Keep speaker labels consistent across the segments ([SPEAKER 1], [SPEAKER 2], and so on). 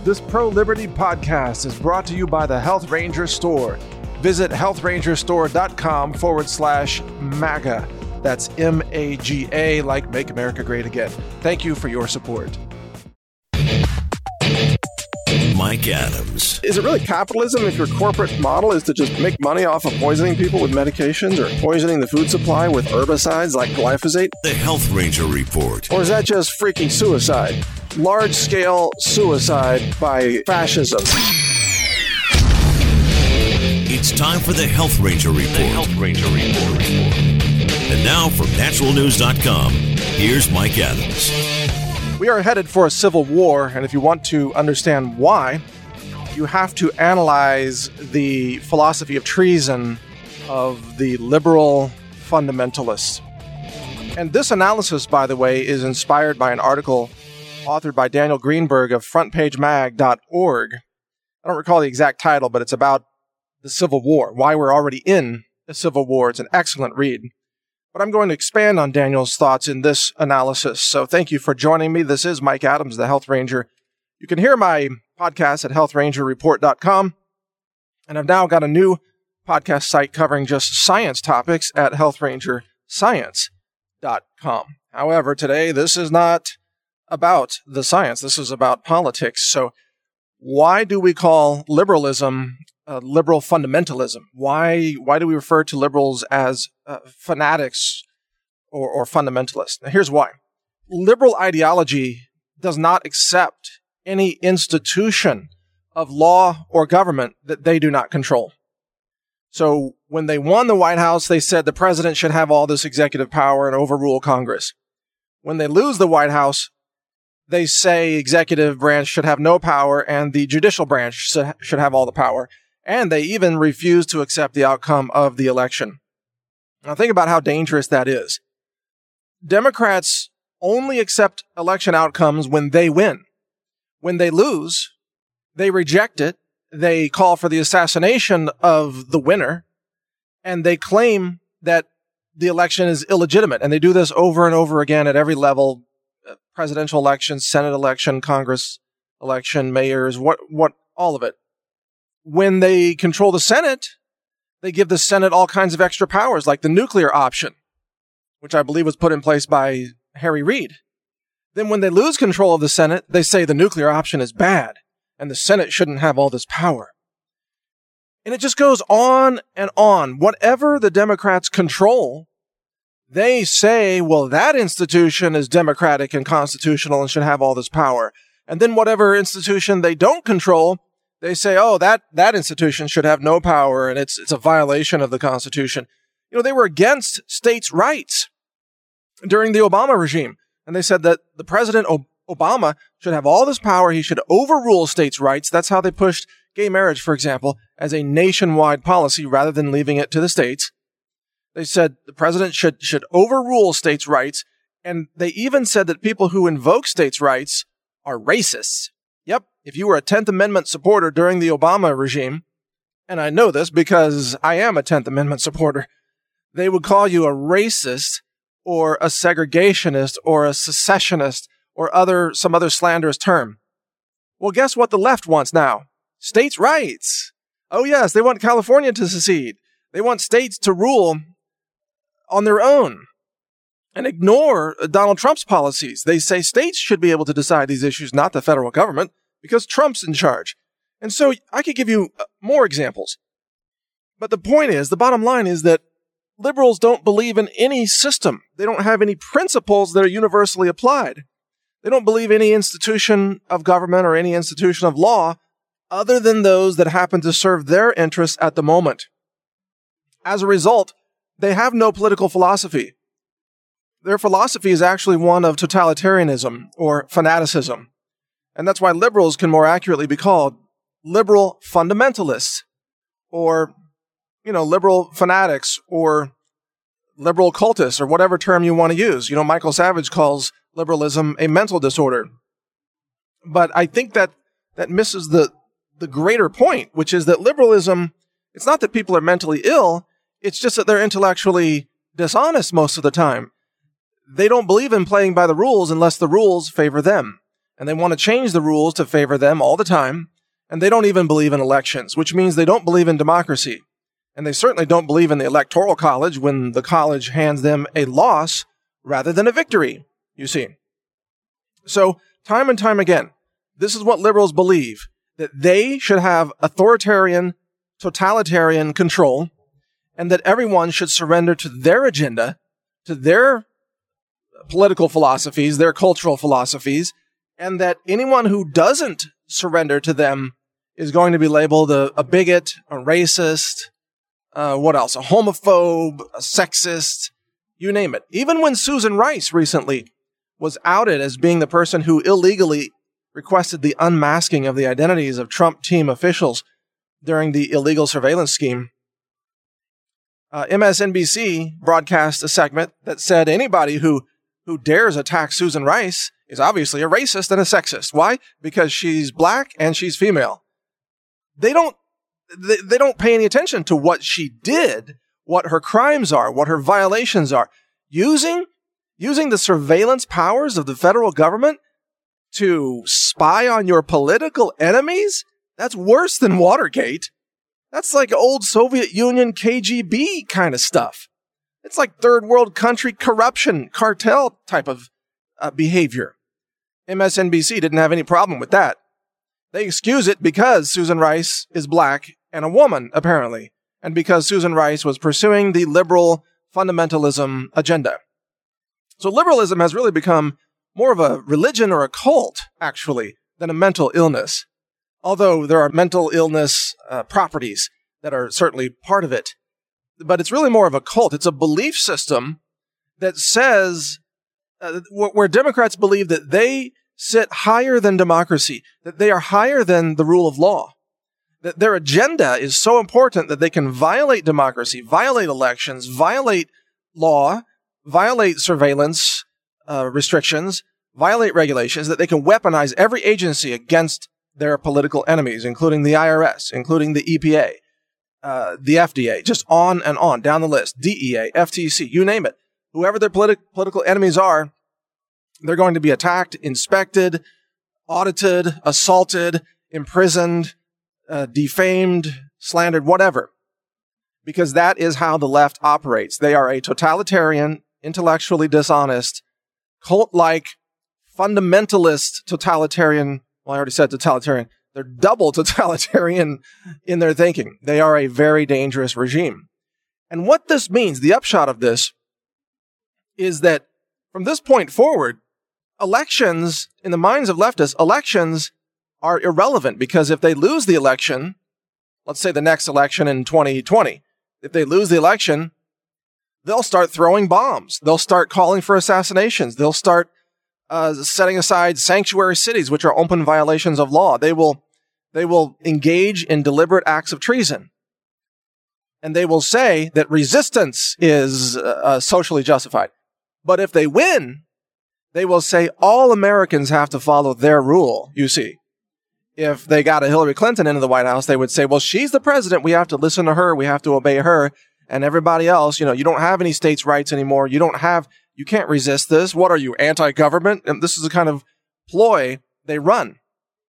[SPEAKER 1] This pro-liberty podcast is brought to you by the Health Ranger Store. Visit healthrangerstore.com/MAGA. That's MAGA, like Make America Great Again. Thank you for your support.
[SPEAKER 2] Mike Adams.
[SPEAKER 1] Is it really capitalism if your corporate model is to just make money off of poisoning people with medications or poisoning the food supply with herbicides like glyphosate?
[SPEAKER 2] The Health Ranger Report.
[SPEAKER 1] Or is that just freaking suicide? Large-scale suicide by fascism.
[SPEAKER 2] It's time for the Health Ranger Report. The Health Ranger Report. And now from naturalnews.com, here's Mike Adams.
[SPEAKER 1] We are headed for a civil war, and if you want to understand why, you have to analyze the philosophy of treason of the liberal fundamentalists. And this analysis, by the way, is inspired by an article authored by Daniel Greenberg of frontpagemag.org. I don't recall the exact title, but it's about the Civil War, why we're already in a civil war. It's an excellent read. But I'm going to expand on Daniel's thoughts in this analysis. So thank you for joining me. This is Mike Adams, the Health Ranger. You can hear my podcast at healthrangerreport.com. And I've now got a new podcast site covering just science topics at healthrangerscience.com. However, today, this is not about the science. This is about politics. So why do we call liberalism liberal fundamentalism? Why do we refer to liberals as fanatics or fundamentalists? Now, here's why. Liberal ideology does not accept any institution of law or government that they do not control. So when they won the White House, they said the president should have all this executive power and overrule Congress. When they lose the White House, they say executive branch should have no power and the judicial branch should have all the power. And they even refuse to accept the outcome of the election. Now think about how dangerous that is. Democrats only accept election outcomes when they win. When they lose, they reject it. They call for the assassination of the winner. And they claim that the election is illegitimate. And they do this over and over again at every level. Presidential election, Senate election, Congress election, mayors, all of it. When they control the Senate, they give the Senate all kinds of extra powers, like the nuclear option, which I believe was put in place by Harry Reid. Then when they lose control of the Senate, they say the nuclear option is bad, and the Senate shouldn't have all this power. And it just goes on and on. Whatever the Democrats control, they say, well, that institution is democratic and constitutional and should have all this power. And then whatever institution they don't control, they say, oh, that institution should have no power and it's a violation of the Constitution. You know, they were against states' rights during the Obama regime. And they said that the President Obama should have all this power. He should overrule states' rights. That's how they pushed gay marriage, for example, as a nationwide policy rather than leaving it to the states. They said the president should overrule states' rights. And they even said that people who invoke states' rights are racists. Yep, if you were a 10th Amendment supporter during the Obama regime, and I know this because I am a 10th Amendment supporter, they would call you a racist or a segregationist or a secessionist or some other slanderous term. Well, guess what the left wants now? States' rights. Oh yes, they want California to secede. They want states to rule on their own and ignore Donald Trump's policies. They say states should be able to decide these issues, not the federal government, because Trump's in charge. And so I could give you more examples. But the point is, the bottom line is that liberals don't believe in any system. They don't have any principles that are universally applied. They don't believe any institution of government or any institution of law other than those that happen to serve their interests at the moment. As a result, they have no political philosophy. Their philosophy is actually one of totalitarianism or fanaticism. And that's why liberals can more accurately be called liberal fundamentalists or, liberal fanatics or liberal cultists or whatever term you want to use. Michael Savage calls liberalism a mental disorder. But I think that misses the greater point, which is that liberalism, it's not that people are mentally ill, it's just that they're intellectually dishonest most of the time. They don't believe in playing by the rules unless the rules favor them. and they want to change the rules to favor them all the time, and they don't even believe in elections, which means they don't believe in democracy. And they certainly don't believe in the Electoral College when the college hands them a loss rather than a victory, you see. So, time and time again, this is what liberals believe, that they should have authoritarian, totalitarian control, and that everyone should surrender to their agenda, to their political philosophies, their cultural philosophies, and that anyone who doesn't surrender to them is going to be labeled a bigot, a racist, what else? A homophobe, a sexist, you name it. Even when Susan Rice recently was outed as being the person who illegally requested the unmasking of the identities of Trump team officials during the illegal surveillance scheme, MSNBC broadcast a segment that said anybody who dares attack Susan Rice is obviously a racist and a sexist. Why? Because she's black and she's female. They don't pay any attention to what she did, what her crimes are, what her violations are. Using the surveillance powers of the federal government to spy on your political enemies? That's worse than Watergate. That's like old Soviet Union KGB kind of stuff. It's like third world country corruption, cartel type of behavior. MSNBC didn't have any problem with that. They excuse it because Susan Rice is black and a woman, apparently, and because Susan Rice was pursuing the liberal fundamentalism agenda. So liberalism has really become more of a religion or a cult, actually, than a mental illness. Although there are mental illness properties that are certainly part of it. But it's really more of a cult. It's a belief system that says, where Democrats believe that they sit higher than democracy, that they are higher than the rule of law, that their agenda is so important that they can violate democracy, violate elections, violate law, violate surveillance restrictions, violate regulations, that they can weaponize every agency against their political enemies, including the IRS, including the EPA, the FDA, just on and on, down the list, DEA, FTC, you name it. Whoever their political enemies are, they're going to be attacked, inspected, audited, assaulted, imprisoned, defamed, slandered, whatever. Because that is how the left operates. They are a totalitarian, intellectually dishonest, cult-like, fundamentalist, totalitarian. Well, I already said totalitarian. They're double totalitarian in their thinking. They are a very dangerous regime. And what this means, the upshot of this, is that from this point forward, elections, in the minds of leftists, elections are irrelevant, because if they lose the election, let's say the next election in 2020, if they lose the election, they'll start throwing bombs. They'll start calling for assassinations. They'll start setting aside sanctuary cities, which are open violations of law. They will engage in deliberate acts of treason. And they will say that resistance is socially justified. But if they win, they will say all Americans have to follow their rule, you see. If they got a Hillary Clinton into the White House, they would say, well, she's the president. We have to listen to her. We have to obey her. And everybody else, you don't have any states' rights anymore. You can't resist this. What are you, anti-government? And this is the kind of ploy they run.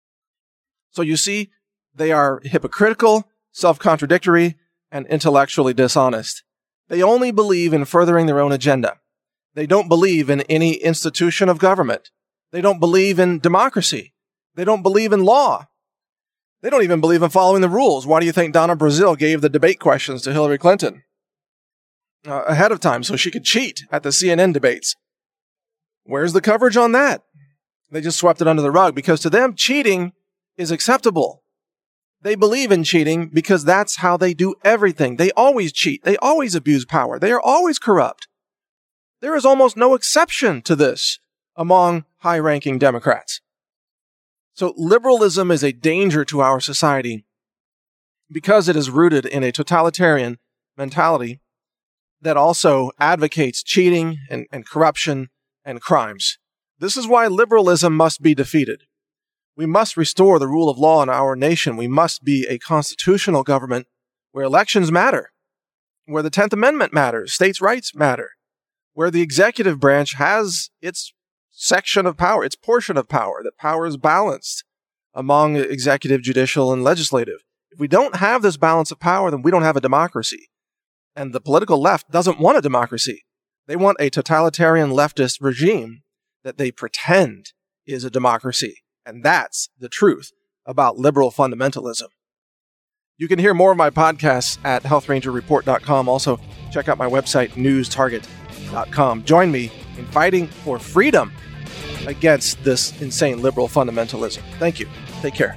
[SPEAKER 1] So you see, they are hypocritical, self-contradictory, and intellectually dishonest. They only believe in furthering their own agenda. They don't believe in any institution of government. They don't believe in democracy. They don't believe in law. They don't even believe in following the rules. Why do you think Donna Brazile gave the debate questions to Hillary Clinton ahead of time so she could cheat at the CNN debates? Where's the coverage on that? They just swept it under the rug because to them, cheating is acceptable. They believe in cheating because that's how they do everything. They always cheat. They always abuse power. They are always corrupt. There is almost no exception to this among high-ranking Democrats. So liberalism is a danger to our society because it is rooted in a totalitarian mentality that also advocates cheating and corruption and crimes. This is why liberalism must be defeated. We must restore the rule of law in our nation. We must be a constitutional government where elections matter, where the 10th Amendment matters, states' rights matter, where the executive branch has its section of power, its portion of power, that power is balanced among executive, judicial, and legislative. If we don't have this balance of power, then we don't have a democracy. And the political left doesn't want a democracy. They want a totalitarian leftist regime that they pretend is a democracy. And that's the truth about liberal fundamentalism. You can hear more of my podcasts at healthrangerreport.com. Also, check out my website, newstarget.com. Join me in fighting for freedom against this insane liberal fundamentalism. Thank you. Take care.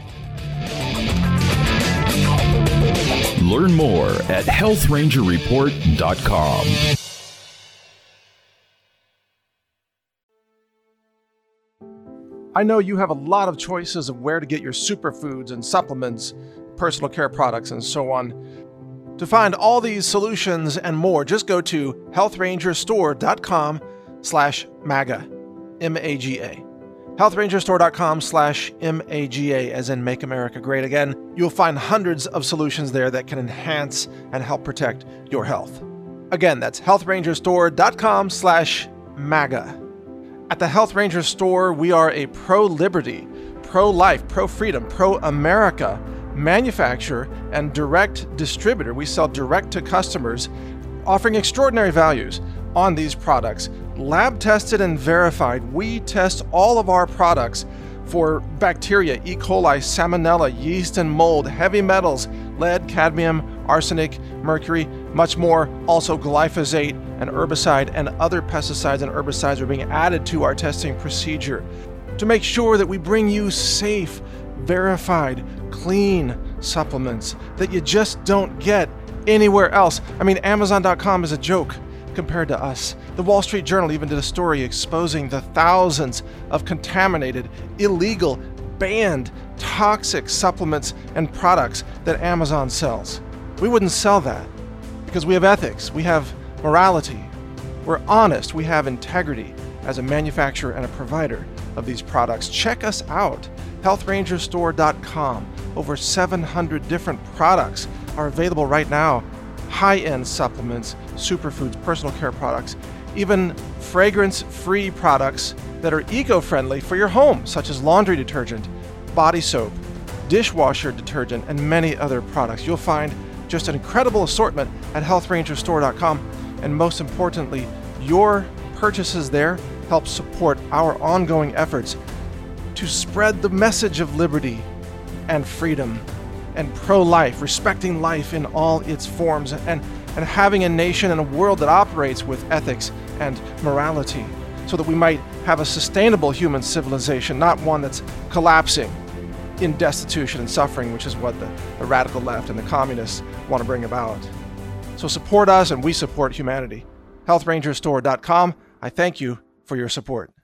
[SPEAKER 3] Learn more at healthrangerreport.com.
[SPEAKER 1] I know you have a lot of choices of where to get your superfoods and supplements, personal care products, and so on. To find all these solutions and more, just go to healthrangerstore.com/MAGA, M-A-G-A. healthrangerstore.com/MAGA, as in Make America Great Again. You'll find hundreds of solutions there that can enhance and help protect your health. Again, that's healthrangerstore.com/MAGA. At the Health Ranger Store, we are a pro-liberty, pro-life, pro-freedom, pro-America manufacturer and direct distributor. We sell direct to customers, offering extraordinary values on these products. Lab tested and verified. We test all of our products for bacteria, E. coli, salmonella, yeast and mold, heavy metals, lead, cadmium, arsenic, mercury, much more. Also glyphosate, and herbicide and other pesticides and herbicides are being added to our testing procedure to make sure that we bring you safe, verified, clean supplements that you just don't get anywhere else. I mean, Amazon.com is a joke compared to us. The Wall Street Journal even did a story exposing the thousands of contaminated, illegal, banned, toxic supplements and products that Amazon sells. We wouldn't sell that because we have ethics, we have morality, we're honest, we have integrity as a manufacturer and a provider of these products. Check us out, healthrangerstore.com. Over 700 different products are available right now. High-end supplements, superfoods, personal care products, even fragrance-free products that are eco-friendly for your home, such as laundry detergent, body soap, dishwasher detergent, and many other products. You'll find just an incredible assortment at healthrangerstore.com. And most importantly, your purchases there help support our ongoing efforts to spread the message of liberty and freedom and pro-life, respecting life in all its forms, and having a nation and a world that operates with ethics and morality so that we might have a sustainable human civilization, not one that's collapsing in destitution and suffering, which is what the radical left and the communists want to bring about. So support us and we support humanity. healthrangerstore.com. I thank you for your support.